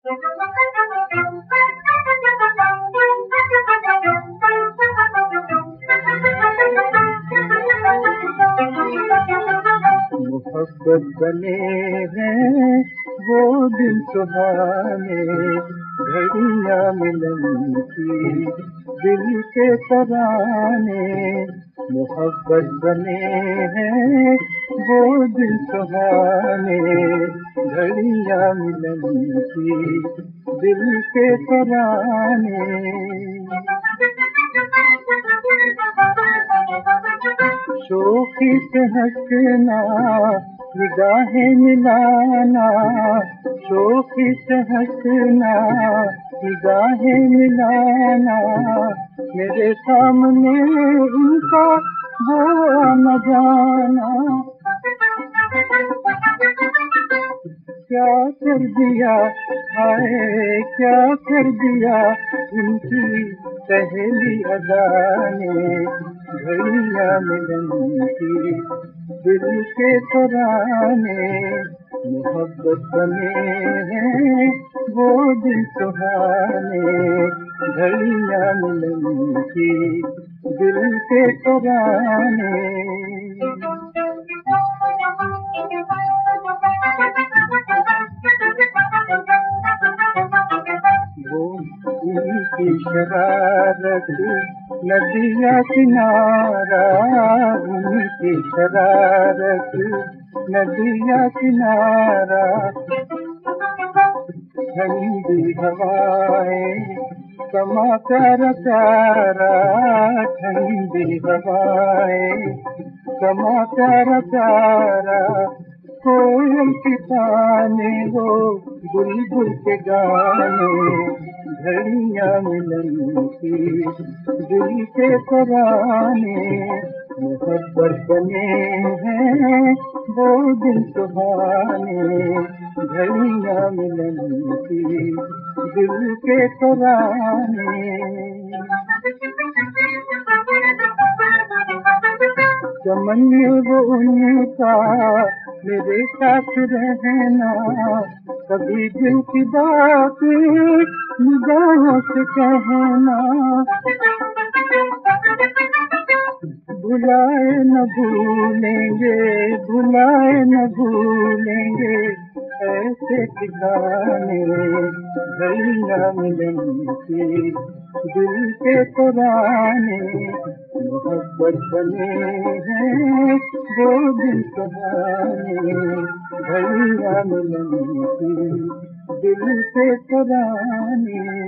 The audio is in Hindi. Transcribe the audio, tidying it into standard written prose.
मोहब्बत बने हैं वो दिन सुहाने, घड़ियां मिलन की दिल के तराने। मोहब्बत बने हैं वो दिन सुहाने, घड़ियां मिलन की दिल के तराने। शोखी से हंसना, निगाहें मिलाना, शोखी से हंसना, निगाहें मिलाना, मेरे सामने उनका वो न जाना। क्या कर दिया हाय, क्या कर दिया उनकी पहली अदा ने, घड़ियां मिलन की दिल के तराने। मोहब्बत बने हैं वो दिन सुहाने, घड़ियां मिलन की दिल के तराने। उनकी शरारत नदिया किनारा, उनकी शरारत नदिया किनारा, ठंडी हवाएं समा प्यारा प्यारा, ठंडी हवाएं समा प्यारा प्यारा। कोयल के ताने वो बुलबुल के गाने, घड़ियां मिलन की दिल के तराने। मोहब्बत बने हैं वो दिन सुहाने, घड़ियां मिलन की दिल के तराने। चमन वो उनका मेरे साथ रहना, कभी दिल की बात निगाहों से कहना। भुलाए न भूलेंगे, भुलाए न भूलेंगे ऐसे ठिकाने, घड़ियां मिलन की दिल के तराने। मोहब्बत बने हैं वो दिन सुहाने, घड़ियां मिलन की दिल के तराने।